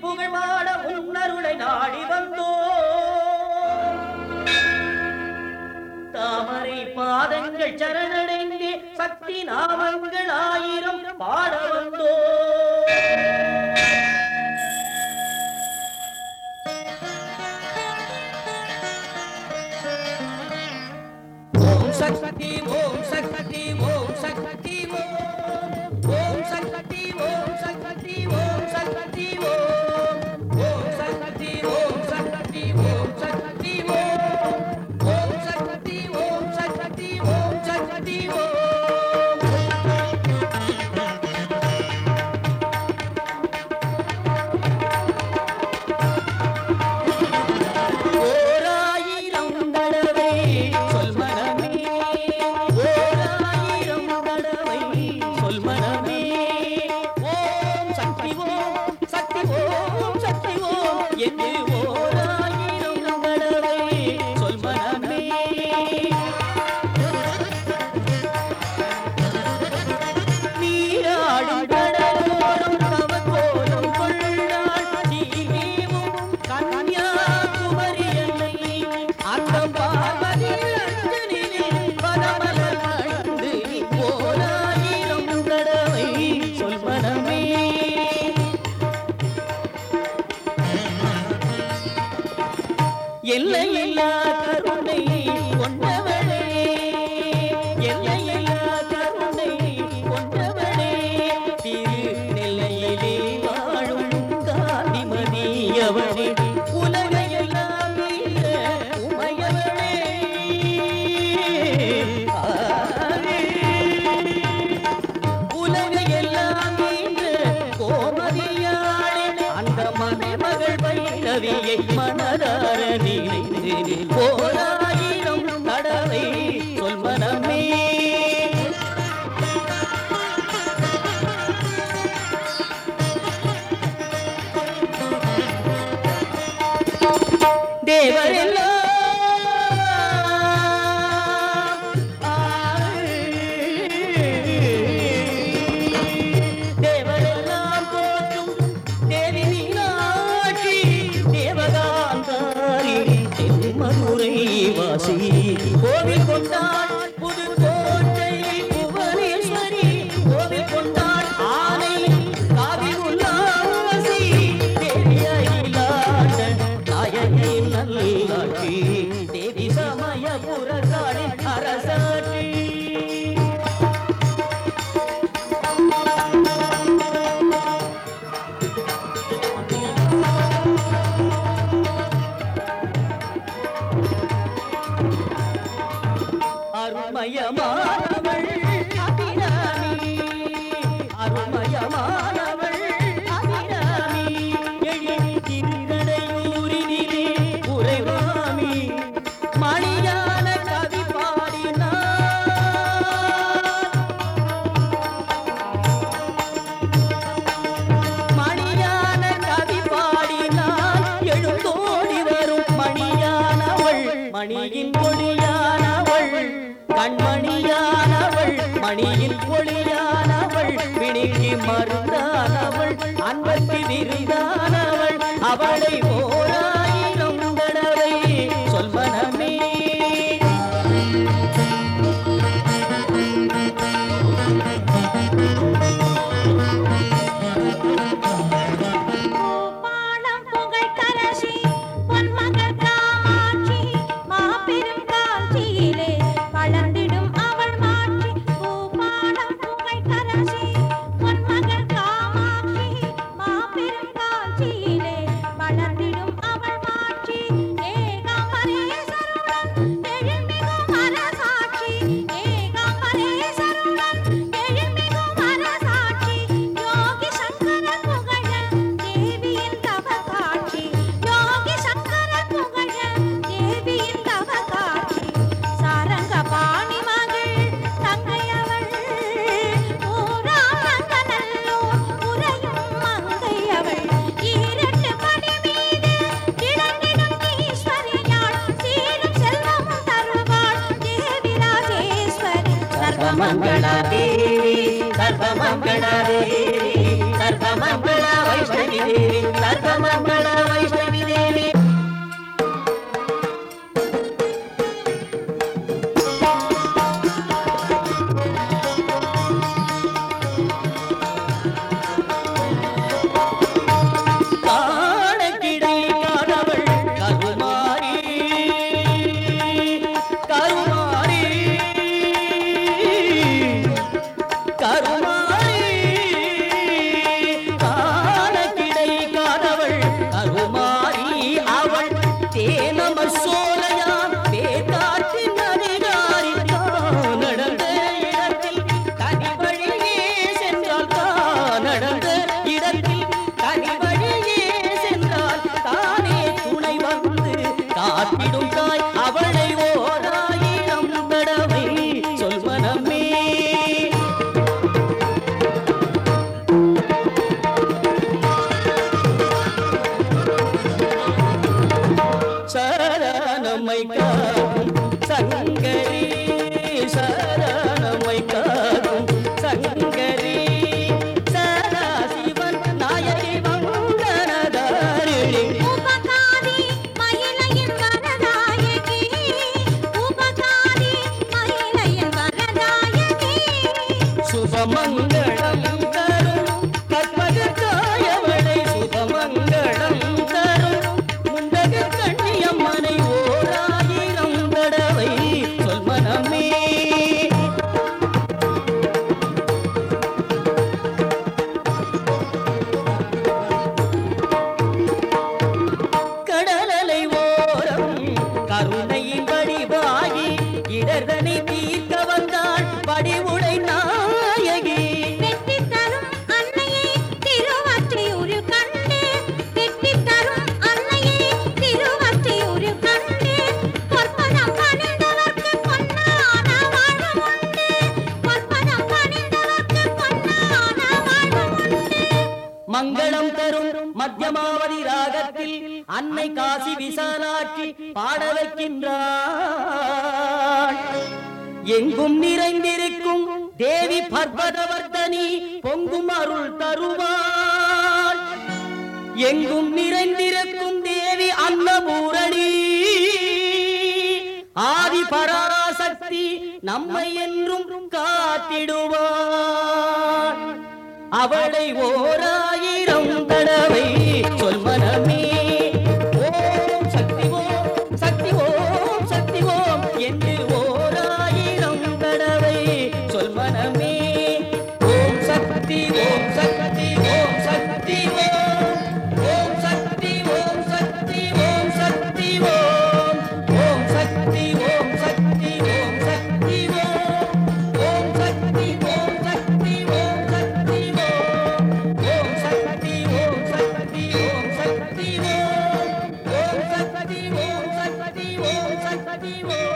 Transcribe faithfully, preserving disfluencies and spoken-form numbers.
புகழ் பாட உன்னருளை நாடி வந்தோ தாமரை பாதங்கள் சரணடைந்தே சக்தி நாமங்கள் ஆயிரம் பாட வந்தோ ஓம் சக்தி ஓம் சக்தி ஓம் சக்தி ஓம் சக்தி ஓம் சக்தி ஓம் சக்தி ஓம் ஓம் சக்தி ஓம் சக்தி ஓம் சக்தி ஓம் ஓம் சக்தி ஓம் சக்தி ஓம் சக்தி ஓம் எல்லையில்லா கருணை கொண்டவளே எல்லையில்லா கருணை கொண்டவளே திருநெல்லையிலே வாழும் காந்திமதியவளே உலகையெல்லாம் மீற உமையவளே உலகையெல்லாம் மீற கோமதியாளே அந்த மனைமகள் பைரவியை மனதார ஓராயிரம் தடவை சொல் மனமே தேவரெல்லாம் தேவரெல்லாம் போற்றும் தேவி மீனாட்சி தேவகாந்தாரி மதுரை வாசி கோவில் கொண்டாள் புதுக்கோட்டை புவனேஸ்வரி கோவில் கொண்டாள் ஆனை காவி உல்லாசி தேவியாயிலாண்ட நாயகி நல்லாட்சி தேவி சமயபுர காளி அரசாட்சி அருமயமானவள் அபிராமி அருமயமானவள் அபிராமி எழில் திருக்கடையூரினிலே உறைவாமி மணியான கவி பாடினார் மணியான கவி பாடினார் எழுந்தோடி வரும் மணியானவள் மணியின் பொழியானவள் கண்மணியானவள் மணியின் பொழியானவள் விணிக்கு மருந்தானவள் அன்பற்கு விருந்தானவள் அவளை ஓராயிரம் தடவை சொல் மனமே सर्वमंगला देवी सर्वमंगला देवी सर्वमंगला वैष्णवी வைஷ்ணவி தேவி சர்வமங்கள வைஷ்ணவி தேவி சங்கரி சரணமை காக்கும் சங்கரி சதாசிவன் நாயகி மங்களதாரிணி உபகாரி மயிலையின் வரதாயகி உபகாரி மயிலையின் வரதாயகி சுபமங்களம் தரும் கற்பகத்தாயவளை சுபமங்களம் தரும் முண்டக கண்ணியம்மனை ஓராயிரம் தடவை சொல் மனமே கடலலை ஓரம் கருணையின் வடிவாகி இடர்தனை தீர்க்க வந்தாள் வடிவுடை நாயகி வெற்றி தரும் அன்னையை திருவற்றியூர் கண்டு வெற்றி தரும் அன்னையை திருவற்றியூர் கண்டு பொற்பதம் பணிந்தவர்க்கு பொன்னான வாழ்வு உண்டு பொற்பதம் பணிந்தவர்க்கு பொன்னான வாழ்வு உண்டு மங்களம் தரும் மத்தியமாவதி ராகத்தில் அன்னை காசி விசாலாட்சி பாட வைக்கின்றாள் எங்கும் நிறைந்திருக்கும் தேவி பர்வதவர்தனி பொங்கும் அருள் தருவாள் எங்கும் நிறைந்திருக்கும் தேவி அன்னபூரணி ஆதி பராசக்தி நம்மை என்றும் காத்திடுவாள் அவளை ஓராயிரம் தடவை சொல் மனமே ஓம் சக்தி ஓம் சக்தி ஓம் சக்தி ஓம் என்று ஓராயிரம் தடவை சொல் மனமே ஓம் சக்தி ஓம் சக்தி ஓம் சக்தி ஓம் ஓம் சக்தி ஓம் சக்தி ஓம் சக்தி ஓம் ஓம் சக்தி ஓம் சக்தி ஓம் சக்தி ஓம் ஓம் சக்தி ஓம் சக்தி ஓம் சக்தி ஓம் சக்தி ஓம் சக்தி ஓம் சக்தி ஓம் ஓம் சக்தி ஓம் சக்தி ஓம் சக்தி ஓம்